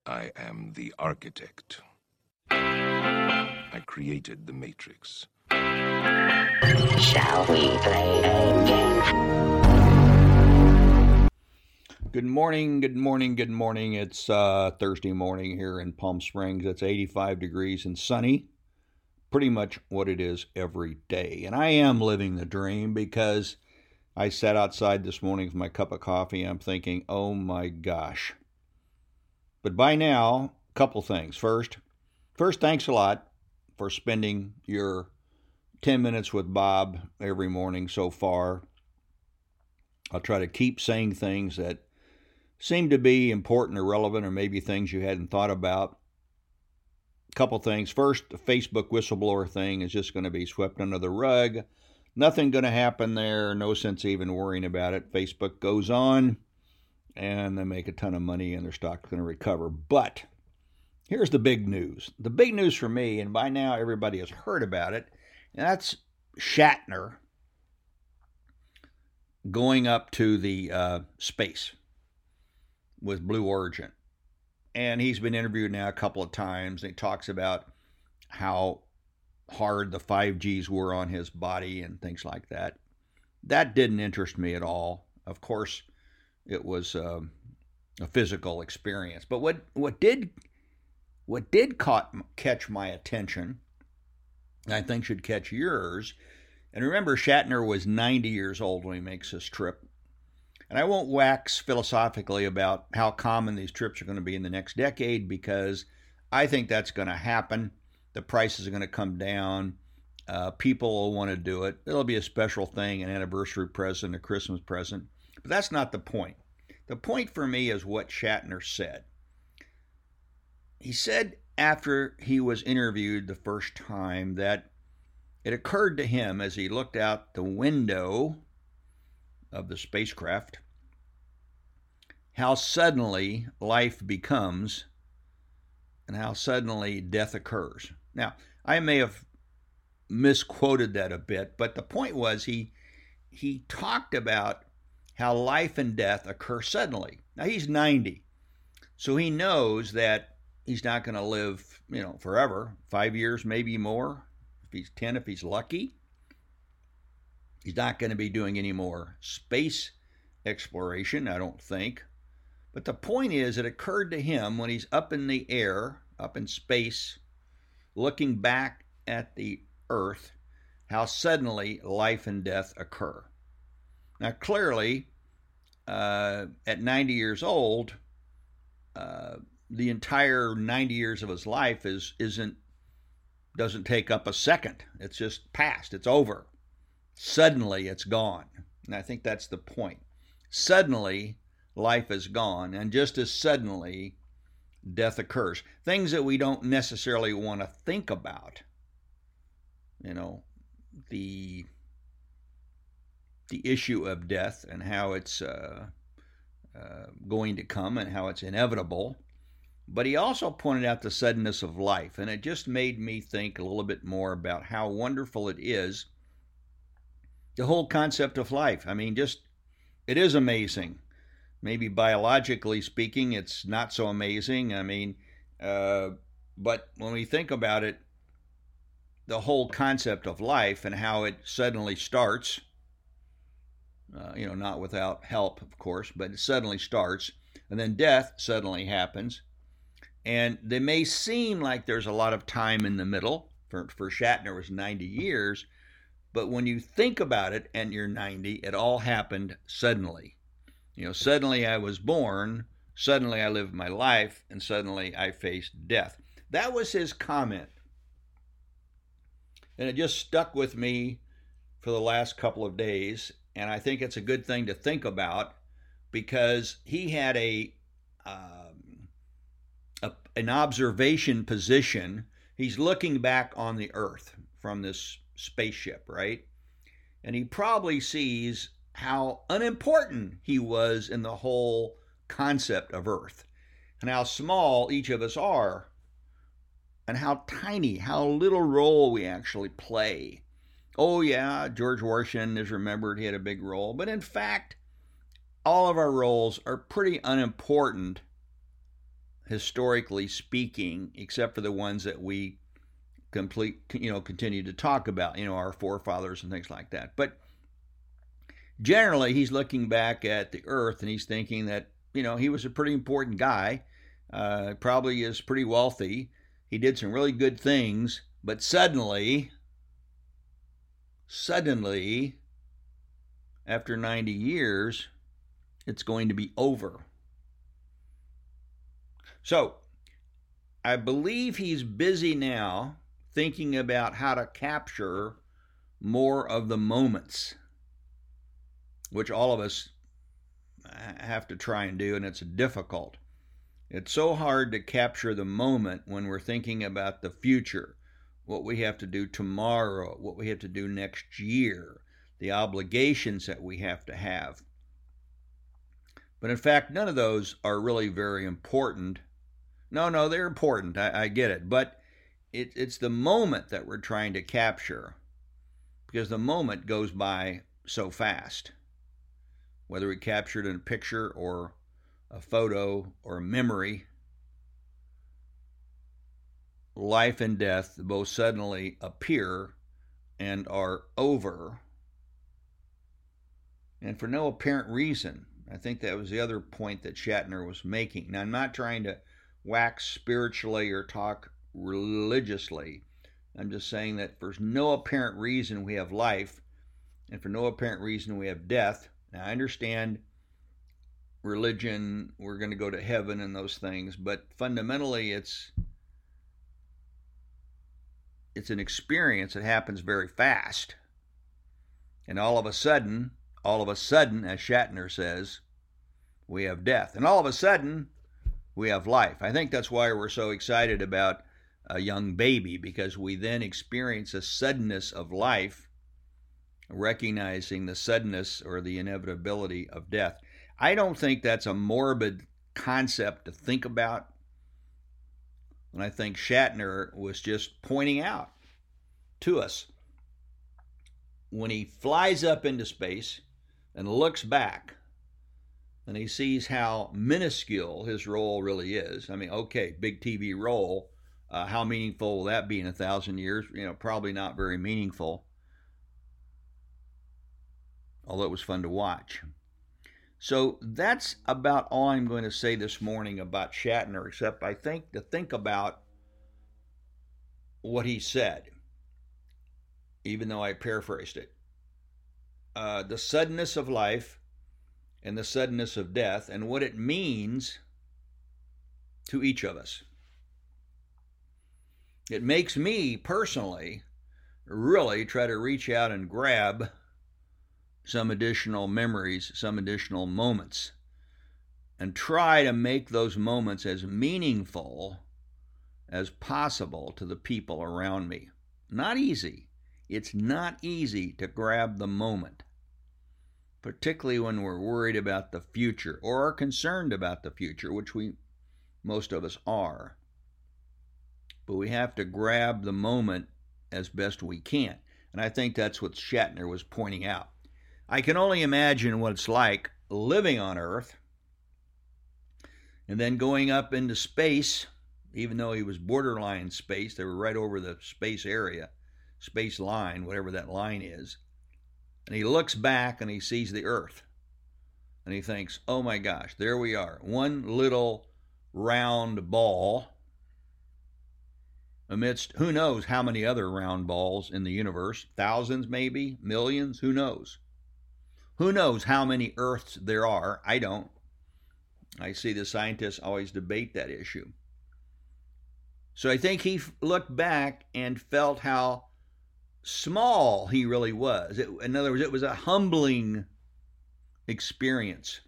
I am the architect. I created the Matrix. Shall we play a game? Good morning, good morning, good morning. It's Thursday morning here in Palm Springs. It's 85 degrees and sunny. Pretty much what it is every day. And I am living the dream because I sat outside this morning with my cup of coffee and I'm thinking, oh my gosh. But by now, a couple things. First, thanks a lot for spending your 10 minutes with Bob every morning so far. I'll try to keep saying things that seem to be important or relevant, or maybe things you hadn't thought about. A couple things. First, the Facebook whistleblower thing is just going to be swept under the rug. Nothing going to happen there. No sense even worrying about it. Facebook goes on, and they make a ton of money, and their stock's going to recover. But here's the big news. The big news for me, and by now everybody has heard about it, and that's Shatner going up to the space with Blue Origin. And he's been interviewed now a couple of times, and he talks about how hard the 5Gs were on his body and things like that. That didn't interest me at all. Of course, it was a physical experience. But what did catch my attention, and I think should catch yours, and remember, Shatner was 90 years old when he makes this trip. And I won't wax philosophically about how common these trips are going to be in the next decade, because I think that's going to happen. The prices are going to come down. People will want to do it. It'll be a special thing, an anniversary present, a Christmas present. But that's not the point. The point for me is what Shatner said. He said after he was interviewed the first time that it occurred to him as he looked out the window of the spacecraft how suddenly life becomes and how suddenly death occurs. Now, I may have misquoted that a bit, but the point was he talked about how life and death occur suddenly. Now, he's 90, so he knows that he's not going to live, forever, 5 years, maybe more. If he's 10, if he's lucky. He's not going to be doing any more space exploration, I don't think. But the point is, it occurred to him when he's up in the air, up in space, looking back at the Earth, how suddenly life and death occur. Now, clearly, at 90 years old, the entire 90 years of his life doesn't take up a second. It's just past. It's over. Suddenly, it's gone. And I think that's the point. Suddenly, life is gone. And just as suddenly, death occurs. Things that we don't necessarily want to think about. The issue of death and how it's going to come and how it's inevitable. But he also pointed out the suddenness of life. And it just made me think a little bit more about how wonderful it is. The whole concept of life. I mean, it is amazing. Maybe biologically speaking, it's not so amazing. I mean, but when we think about it, the whole concept of life and how it suddenly starts, not without help, of course, but it suddenly starts, and then death suddenly happens. And they may seem like there's a lot of time in the middle. For Shatner, it was 90 years. But when you think about it and you're 90, it all happened suddenly. Suddenly I was born, suddenly I lived my life, and suddenly I faced death. That was his comment. And it just stuck with me for the last couple of days. And I think it's a good thing to think about, because he had an observation position. He's looking back on the Earth from this spaceship, right? And he probably sees how unimportant he was in the whole concept of Earth, and how small each of us are, and how tiny, how little role we actually play. Oh yeah, George Washington is remembered, he had a big role, but in fact, all of our roles are pretty unimportant historically speaking, except for the ones that we continue to talk about, our forefathers and things like that. But generally, he's looking back at the earth and he's thinking that, he was a pretty important guy, probably is pretty wealthy. He did some really good things, but suddenly, after 90 years, it's going to be over. So, I believe he's busy now thinking about how to capture more of the moments, which all of us have to try and do, and it's difficult. It's so hard to capture the moment when we're thinking about the future, what we have to do tomorrow, what we have to do next year, the obligations that we have to have. But in fact, none of those are really very important. No, they're important. I get it. But it's the moment that we're trying to capture, because the moment goes by so fast. Whether we capture it in a picture or a photo or a memory, life and death both suddenly appear and are over, and for no apparent reason. I think that was the other point that Shatner was making. Now, I'm not trying to wax spiritually or talk religiously. I'm just saying that for no apparent reason we have life, and for no apparent reason we have death. Now, I understand religion, we're going to go to heaven and those things, but fundamentally it's an experience that happens very fast. And all of a sudden, as Shatner says, we have death. And all of a sudden, we have life. I think that's why we're so excited about a young baby, because we then experience a suddenness of life, recognizing the suddenness or the inevitability of death. I don't think that's a morbid concept to think about. And I think Shatner was just pointing out to us, when he flies up into space and looks back, and he sees how minuscule his role really is. I mean, okay, big TV role. How meaningful will that be in 1,000 years? Probably not very meaningful. Although it was fun to watch. So that's about all I'm going to say this morning about Shatner, except I think to think about what he said, even though I paraphrased it. The suddenness of life and the suddenness of death, and what it means to each of us. It makes me personally really try to reach out and grab some additional memories, some additional moments, and try to make those moments as meaningful as possible to the people around me. Not easy. It's not easy to grab the moment, particularly when we're worried about the future or are concerned about the future, which most of us are. But we have to grab the moment as best we can. And I think that's what Shatner was pointing out. I can only imagine what it's like living on Earth and then going up into space, even though he was borderline space. They were right over the space area, space line, whatever that line is. And he looks back and he sees the Earth. And he thinks, oh my gosh, there we are. One little round ball amidst who knows how many other round balls in the universe. Thousands maybe, millions, who knows? Who knows how many Earths there are? I don't. I see the scientists always debate that issue. So I think he looked back and felt how small he really was. In other words, it was a humbling experience.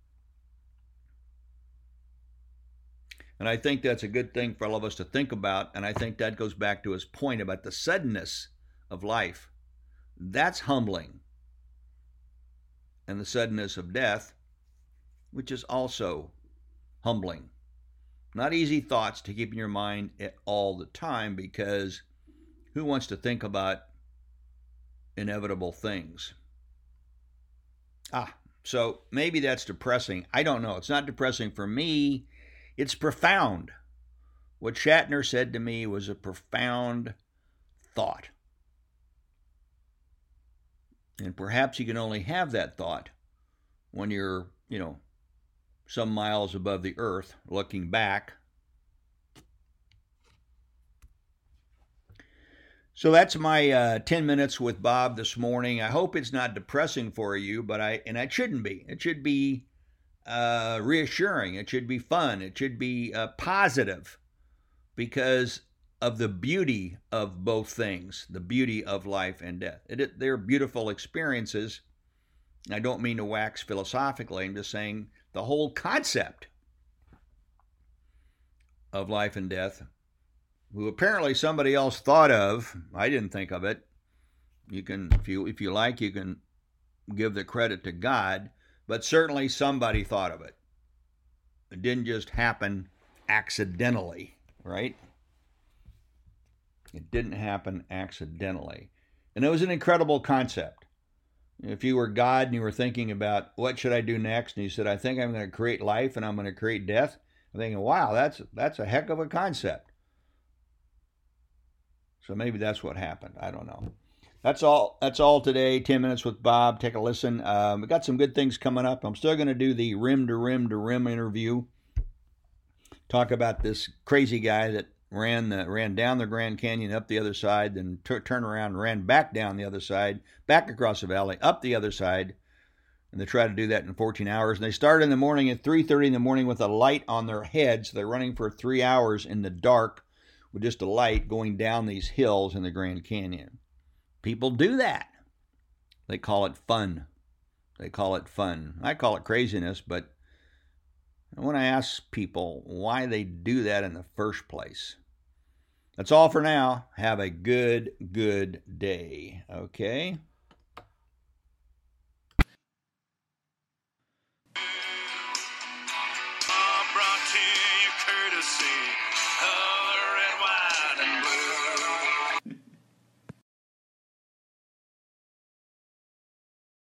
And I think that's a good thing for all of us to think about. And I think that goes back to his point about the suddenness of life. That's humbling. And the suddenness of death, which is also humbling. Not easy thoughts to keep in your mind all the time, because who wants to think about inevitable things? So maybe that's depressing. I don't know. It's not depressing for me. It's profound. What Shatner said to me was a profound thought. And perhaps you can only have that thought when you're, some miles above the earth looking back. So that's my 10 minutes with Bob this morning. I hope it's not depressing for you, but it shouldn't be. It should be reassuring. It should be fun. It should be positive because of the beauty of both things, the beauty of life and death. They're beautiful experiences. I don't mean to wax philosophically. I'm just saying the whole concept of life and death, who apparently somebody else thought of. I didn't think of it. You can, if you like, you can give the credit to God, but certainly somebody thought of it. It didn't just happen accidentally, right? It didn't happen accidentally. And it was an incredible concept. If you were God and you were thinking about what should I do next, and you said, I think I'm going to create life and I'm going to create death, I'm thinking, wow, that's a heck of a concept. So maybe that's what happened. I don't know. That's all today. 10 minutes with Bob. Take a listen. We got some good things coming up. I'm still going to do the rim to rim to rim interview. Talk about this crazy guy that ran down the Grand Canyon, up the other side, then turned around and ran back down the other side, back across the valley, up the other side. And they try to do that in 14 hours. And they start in the morning at 3:30 in the morning with a light on their heads. So they're running for 3 hours in the dark with just a light going down these hills in the Grand Canyon. People do that. They call it fun. I call it craziness, but I want to ask people why they do that in the first place. That's all for now. Have a good day. Okay? Brought to you courtesy